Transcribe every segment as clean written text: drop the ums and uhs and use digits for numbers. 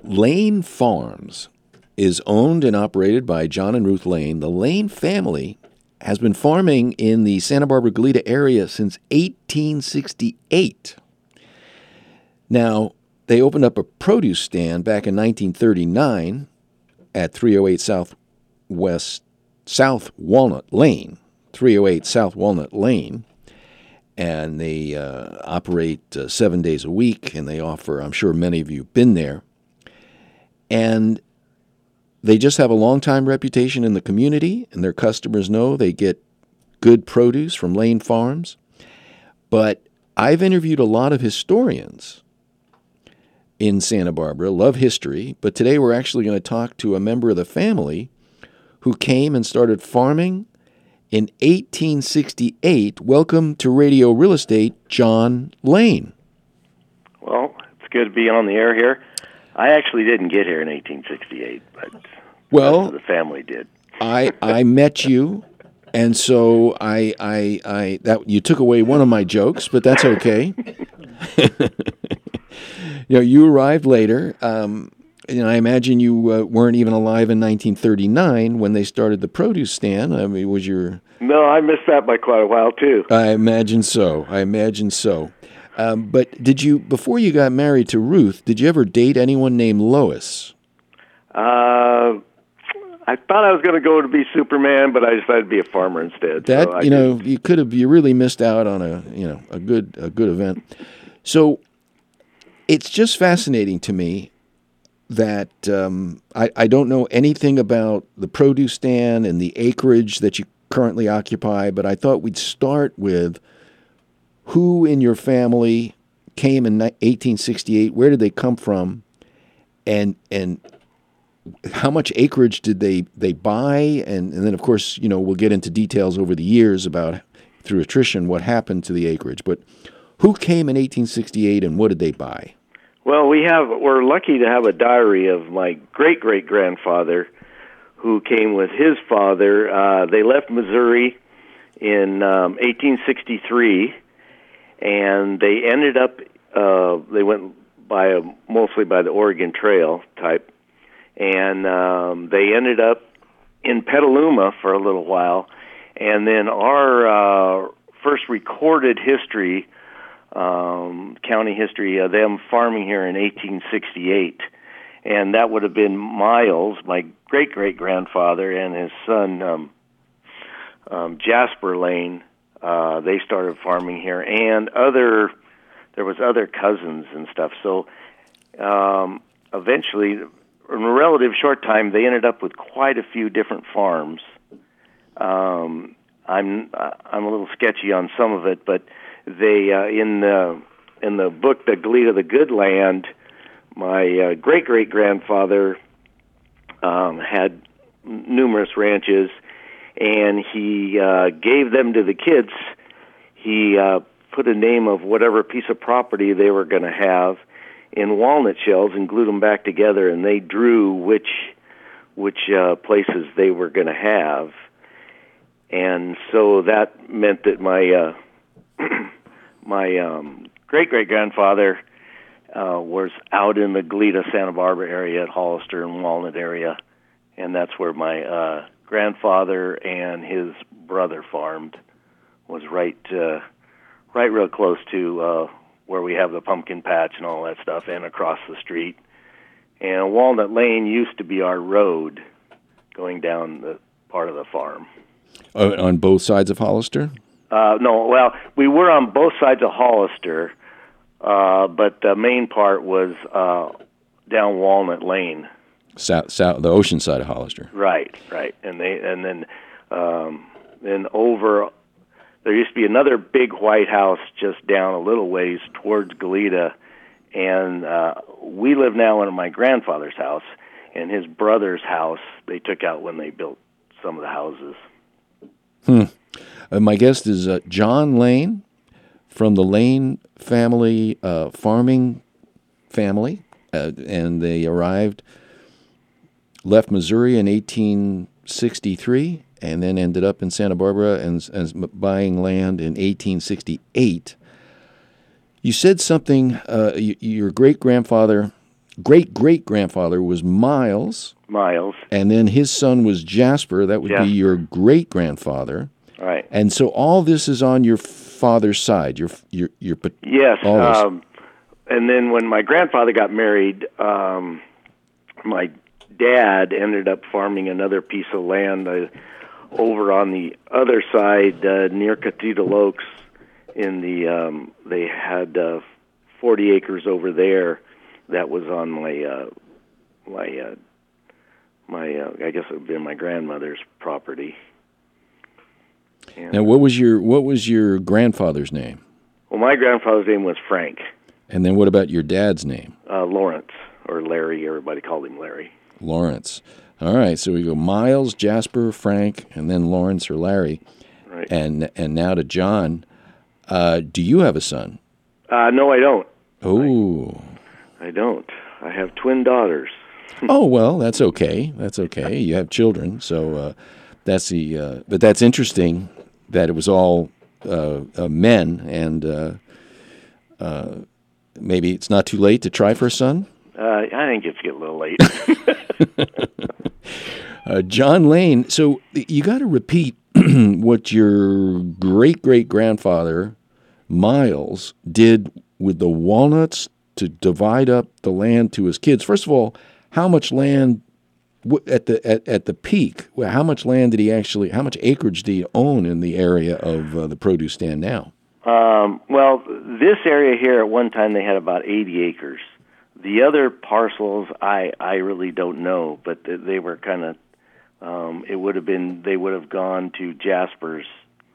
Lane Farms is owned and operated by John and Ruth Lane. The Lane family has been farming in the Santa Barbara-Goleta area since 1868. Now, they opened up a produce stand back in 1939 at 308 South Walnut Lane, 308 South Walnut Lane, and they operate 7 days a week, and they offer, I'm sure many of you have been there, and they just have a long-time reputation in the community, and their customers know they get good produce from Lane Farms. But I've interviewed a lot of historians in Santa Barbara, love history, but today we're actually going to talk to a member of the family who came and started farming in 1868. Welcome to Radio Real Estate, John Lane. Well, it's good to be on the air here. I actually didn't get here in 1868, but the family did. I met you, and so that you took away one of my jokes, but that's okay. You arrived later. I imagine you weren't even alive in 1939 when they started the produce stand. I mean, was your... No, I missed that by quite a while, too. I imagine so. But did you, before you got married to Ruth, did you ever date anyone named Lois? I thought I was going to go to be Superman, but I decided to be a farmer instead. You really missed out on a good event. So it's just fascinating to me that I don't know anything about the produce stand and the acreage that you currently occupy, but I thought we'd start with who in your family came in 1868, where did they come from, and how much acreage did they buy, and then, of course, we'll get into details over the years about, through attrition, what happened to the acreage. But who came in 1868 and what did they buy? Well, we're lucky to have a diary of my great-great-grandfather who came with his father. They left Missouri in 1863, and they ended up, they went mostly by the Oregon Trail type, and they ended up in Petaluma for a little while, and then our first recorded history, county history of them farming here in 1868, and that would have been Miles, my great-great-grandfather, and his son Jasper Lane. They started farming here, and there was other cousins and stuff. So eventually, in a relative short time, they ended up with quite a few different farms. I'm a little sketchy on some of it, but they in the book The Goleta, the Good Land, my great-great-grandfather had numerous ranches, and he gave them to the kids. He put a name of whatever piece of property they were going to have in walnut shells and glued them back together, and they drew which places they were going to have. And so that meant that my great-great-grandfather was out in the Goleta, Santa Barbara area at Hollister and Walnut area, and that's where my grandfather and his brother farmed. Was right real close to where we have the pumpkin patch and all that stuff, and across the street. And Walnut Lane used to be our road going down the part of the farm. On both sides of Hollister? No, well, we were on both sides of Hollister, but the main part was down Walnut Lane. South, the ocean side of Hollister. Right, and then over. There used to be another big white house just down a little ways towards Goleta, and we live now in my grandfather's house, and his brother's house they took out when they built some of the houses. My guest is John Lane from the Lane family, farming family, and they left Missouri in 1863 and then ended up in Santa Barbara and buying land in 1868. You said something, your great-grandfather great-great-grandfather was Miles, and then his son was Jasper. That would be your great-grandfather. Right. And so all this is on your father's side. Your yes. And then when my grandfather got married, my dad ended up farming another piece of land over on the other side near Cathedral Oaks. They had 40 acres over there. That was on my I guess it would be my grandmother's property. And, now, what was your grandfather's name? Well, my grandfather's name was Frank. And then what about your dad's name? Lawrence, or Larry. Everybody called him Larry. Lawrence. All right, so we go Miles, Jasper, Frank, and then Lawrence or Larry. Right. And now to John. Do you have a son? No, I don't. Oh. I don't. I have twin daughters. Oh, well, that's okay. That's okay. You have children, so that's the. But that's interesting that it was all men, and maybe it's not too late to try for a son. I think it's getting a little late. John Lane. So you got to repeat what your great-great-grandfather Miles did with the walnuts to divide up the land to his kids. First of all, how much land at the peak? How much land did he actually? How much acreage did he own in the area of the produce stand now? Well, this area here at one time they had about 80 acres. The other parcels I really don't know, but they were kind of. They would have gone to Jasper's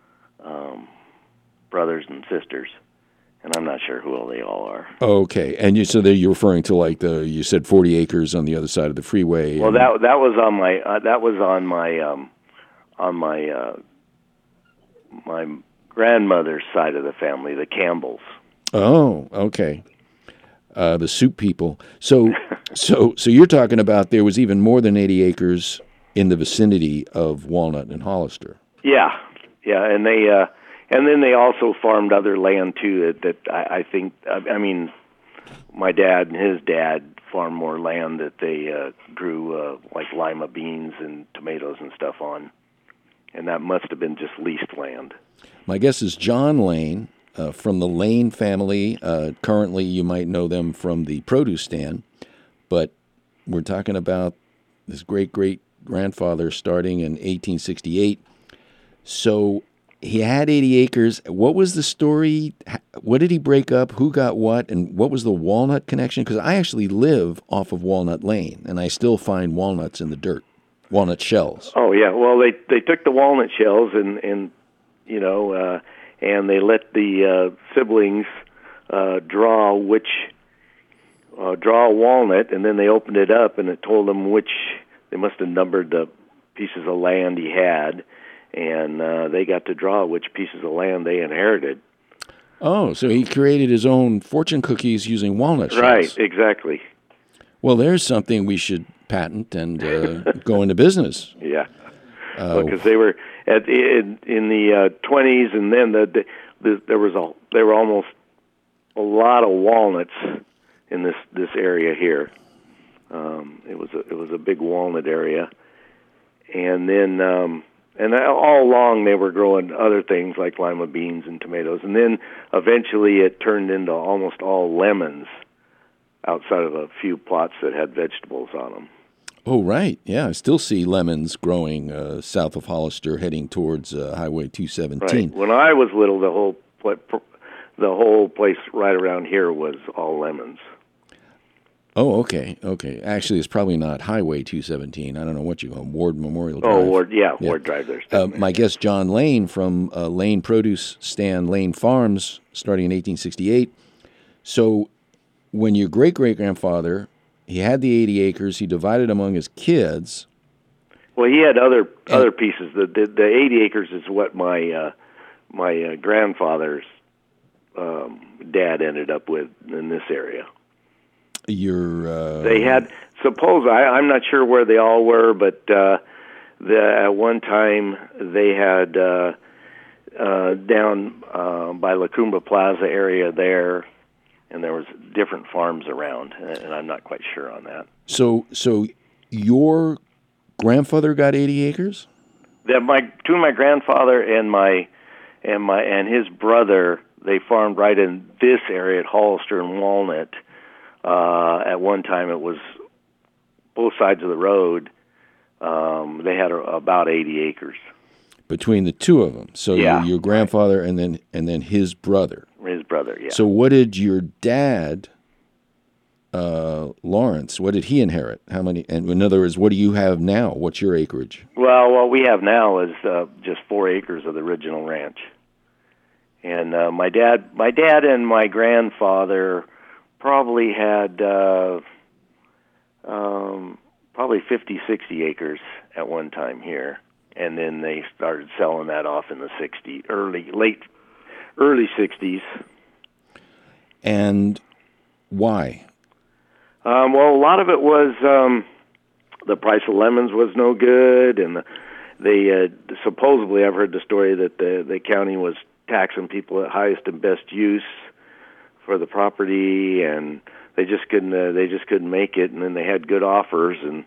brothers and sisters, and I'm not sure who all they all are. Okay, and you're referring to like you said 40 acres on the other side of the freeway. Well, that was on my grandmother's side of the family, the Campbells. Oh, okay. The soup people. So you're talking about there was even more than 80 acres in the vicinity of Walnut and Hollister. Yeah, and then they also farmed other land too. That I think. I mean, my dad and his dad farmed more land that they grew like lima beans and tomatoes and stuff on, and that must have been just leased land. My guess is John Lane from the Lane family. Currently, you might know them from the produce stand, but we're talking about this great-great-grandfather starting in 1868. So he had 80 acres. What was the story? What did he break up? Who got what? And what was the walnut connection? Because I actually live off of Walnut Lane, and I still find walnuts in the dirt, walnut shells. Oh, yeah. Well, they took the walnut shells and they let the siblings draw a walnut, and then they opened it up, and it told them which. They must have numbered the pieces of land he had, and they got to draw which pieces of land they inherited. Oh, so he created his own fortune cookies using walnut shells. Right, exactly. Well, there's something we should patent and go into business. Yeah, because they were in the 20s, and then there were almost a lot of walnuts in this area here. It was a big walnut area, and then and all along they were growing other things like lima beans and tomatoes, and then eventually it turned into almost all lemons, outside of a few plots that had vegetables on them. Oh, right. Yeah, I still see lemons growing south of Hollister, heading towards Highway 217. Right. When I was little, the whole place right around here was all lemons. Oh, okay. Actually, it's probably not Highway 217. I don't know what you call it, Ward Memorial Drive. Oh, Ward Drive. There's my guest, John Lane from Lane Produce Stand, Lane Farms, starting in 1868. So when your great-great-grandfather, he had the 80 acres, he divided among his kids. Well, he had other pieces. The 80 acres is what my grandfather's dad ended up with in this area. They had, I'm not sure where they all were, but at one time they had down by La Cumbre Plaza area there, and there was different farms around, and I'm not quite sure on that. So your grandfather got 80 acres? Between my grandfather and his brother, they farmed right in this area at Hollister and Walnut. At one time, it was both sides of the road. They had about 80 acres between the two of them. So your grandfather and then his brother. His brother, yeah. So what did your dad, Lawrence? What did he inherit? How many? And in other words, what do you have now? What's your acreage? Well, what we have now is just 4 acres of the original ranch. And my dad and my grandfather probably had probably 50, 60 acres at one time here, and then they started selling that off in the early 60s. And why? Well, a lot of it was the price of lemons was no good, and they supposedly, I've heard the story that the county was taxing people at highest and best use for the property, and they just couldn't make it. And then they had good offers, and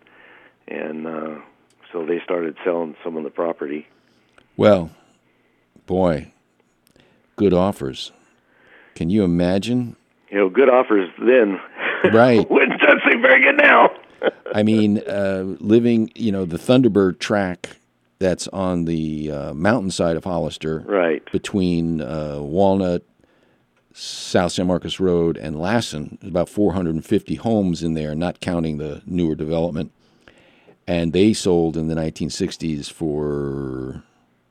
so they started selling some of the property. Well, boy, good offers. Can you imagine? Good offers then. Right. Wouldn't seem very good now. I mean, living, the Thunderbird track that's on the mountainside of Hollister, right, between Walnut, South San Marcos Road, and Lassen. There's about 450 homes in there, not counting the newer development. And they sold in the 1960s for,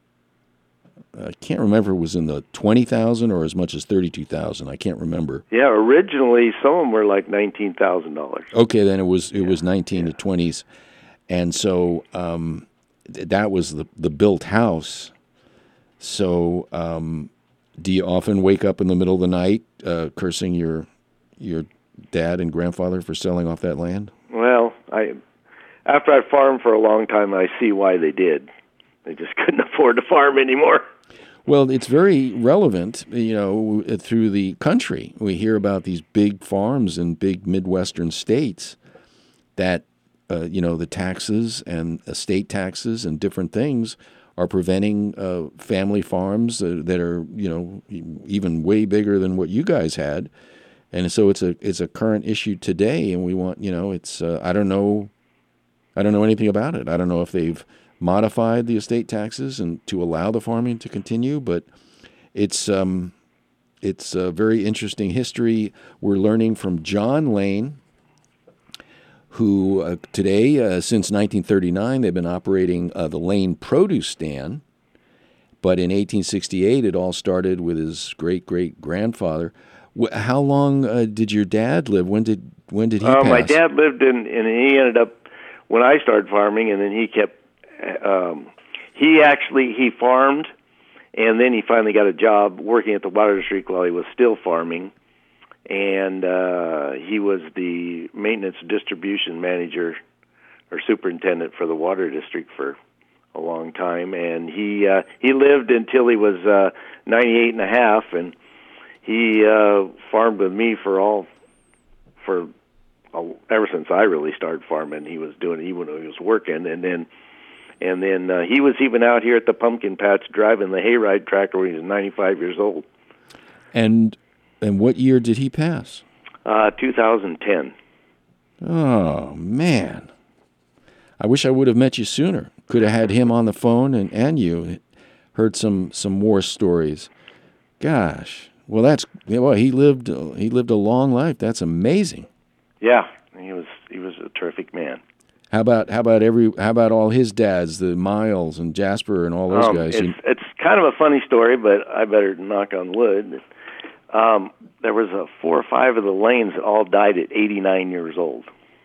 I can't remember if it was in the $20,000 or as much as $32,000. I can't remember. Yeah, originally some of them were like $19,000. Okay, then it was 19 to 20s, and so that was the built house. So, do you often wake up in the middle of the night cursing your dad and grandfather for selling off that land? Well, after I farmed for a long time, I see why they did. They just couldn't afford to farm anymore. Well, it's very relevant, through the country. We hear about these big farms in big Midwestern states that, the taxes and estate taxes and different things are preventing family farms that are, even way bigger than what you guys had. And so it's a current issue today, and we want, it's I don't know anything about it. I don't know if they've modified the estate taxes and to allow the farming to continue, but it's a very interesting history. We're learning from John Lane, who today, since 1939, they've been operating the Lane Produce Stand. But in 1868, it all started with his great-great-grandfather. How long did your dad live? When did he pass? My dad lived and he ended up, when I started farming, and then he kept, he farmed, and then he finally got a job working at the water district while he was still farming. And he was the maintenance distribution manager or superintendent for the water district for a long time. And he lived until he was 98 and a half, and he farmed with me ever since I really started farming. He was doing it even when he was working, and then he was even out here at the pumpkin patch driving the hayride tractor when he was 95 years old. And what year did he pass? 2010. Oh, man. I wish I would have met you sooner. Could have had him on the phone and you heard some war stories. Gosh. Well, he lived a long life. That's amazing. Yeah, he was a terrific man. How about all his dads, the Miles and Jasper and all those guys? It's kind of a funny story, but I better knock on wood. There was 4 or 5 of the Lanes that all died at 89 years old.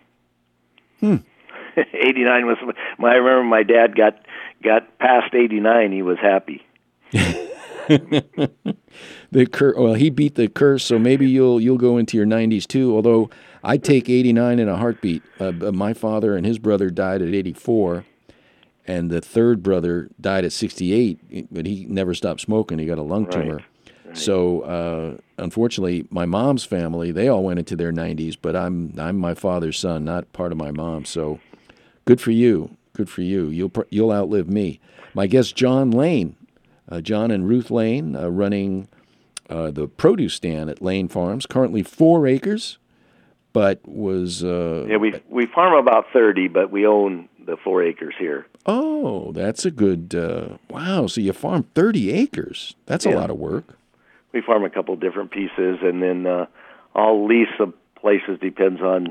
89 was. I remember my dad got past 89. He was happy. He beat the curse, so maybe you'll go into your 90s too. Although I'd take 89 in a heartbeat. My father and his brother died at 84, and the third brother died at 68. But he never stopped smoking. He got a lung tumor. Right. So unfortunately, my mom's family, they all went into their 90s, but I'm my father's son, not part of my mom. So good for you. Good for you. You'll outlive me. My guest, John Lane, John and Ruth Lane, running the produce stand at Lane Farms, currently 4 acres, but was... we farm about 30, but we own the 4 acres here. Oh, that's a good... wow, so you farm 30 acres. That's a lot of work. We farm a couple different pieces, and then I'll lease some places, depends on...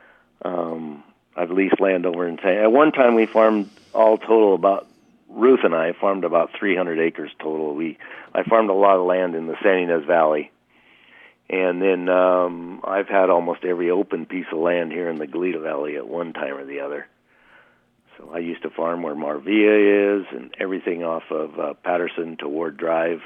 I've leased land over in San... At one time, we farmed all total about... Ruth and I farmed about 300 acres total. I farmed a lot of land in the San Ynez Valley. And then I've had almost every open piece of land here in the Goleta Valley at one time or the other. So I used to farm where Marvilla is and everything off of Patterson to Ward Drive.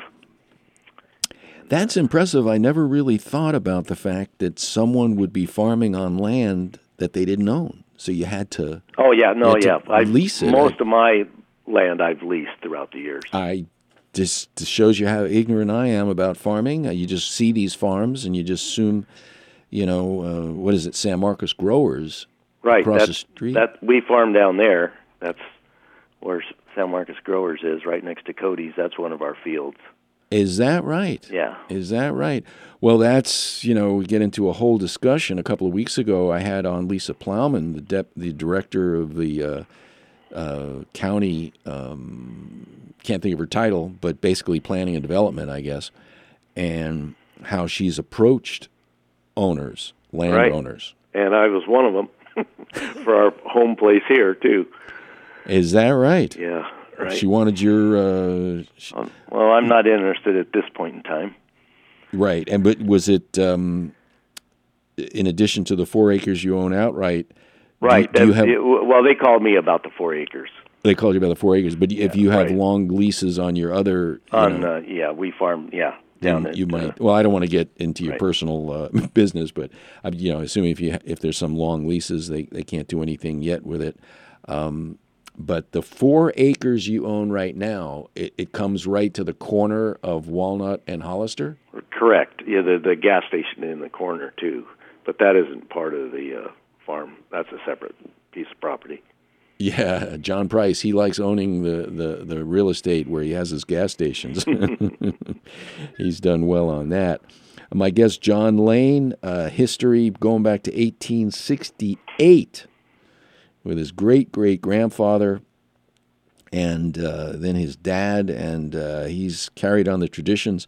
That's impressive. I never really thought about the fact that someone would be farming on land that they didn't own. So you had to... Oh, yeah. No, yeah. Lease it. Most of my land I've leased throughout the years. This shows you how ignorant I am about farming. You just see these farms and you just assume, what is it, San Marcos Growers across the street? We farm down there. That's where San Marcos Growers is, right next to Cody's. That's one of our fields. Is that right? Yeah. Is that right? Well, that's, we get into a whole discussion. A couple of weeks ago, I had on Lisa Plowman, the director of the county, can't think of her title, but basically planning and development, I guess, and how she's approached landowners. And I was one of them for our home place here, too. Is that right? Yeah, right. She wanted your... well, I'm not interested at this point in time. Right, but was it, in addition to the 4 acres you own outright... Right. Well, they called me about the 4 acres. They called you about the 4 acres, but if you have long leases on your other... we farm, down there. You might... Well, I don't want to get into your personal business, but, assuming if there's some long leases, they can't do anything yet with it. But the 4 acres you own right now, it comes right to the corner of Walnut and Hollister? Correct. Yeah, the gas station in the corner, too. But that isn't part of the... farm. That's a separate piece of property. Yeah, John Price, he likes owning the real estate where he has his gas stations. He's done well on that. My guest, John Lane, history going back to 1868 with his great-great-grandfather and then his dad, and he's carried on the traditions.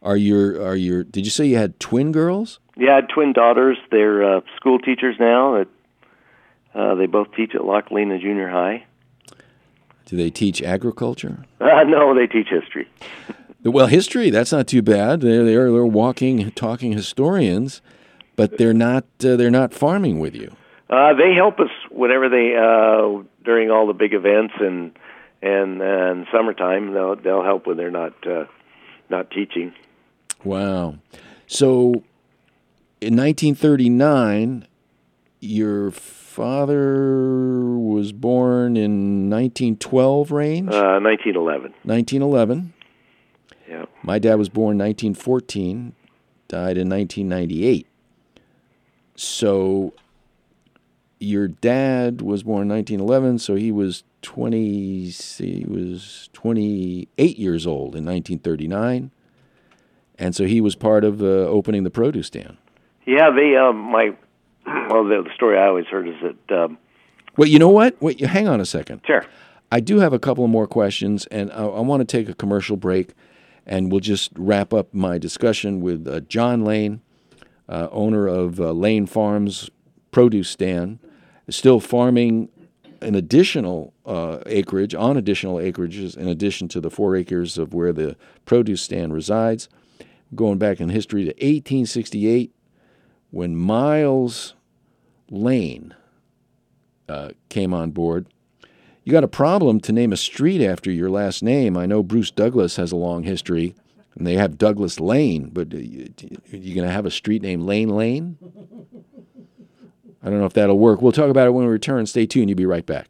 Did you say you had twin girls? Yeah, I had twin daughters. They're school teachers now. They both teach at Loch Lena Junior High. Do they teach agriculture? No, they teach history. Well, history, that's not too bad. They're walking, talking historians, but they're not farming with you. They help us whenever during all the big events and summertime. They'll help when they're not teaching. Wow. So in 1939, your father was born in 1912 range? 1911. 1911. Yeah. My dad was born 1914, died in 1998. So your dad was born 1911, so he was 28 years old in 1939. And so he was part of opening the produce stand. Yeah, the story I always heard is that... Well, you know what? Wait, hang on a second. Sure. I do have a couple of more questions, and I want to take a commercial break, and we'll just wrap up my discussion with John Lane, owner of Lane Farms produce stand, still farming an additional acreages in addition to the 4 acres of where the produce stand resides. Going back in history to 1868, when Miles Lane came on board. You got a problem to name a street after your last name. I know Bruce Douglas has a long history, and they have Douglas Lane, but you going to have a street named Lane? I don't know if that'll work. We'll talk about it when we return. Stay tuned. You'll be right back.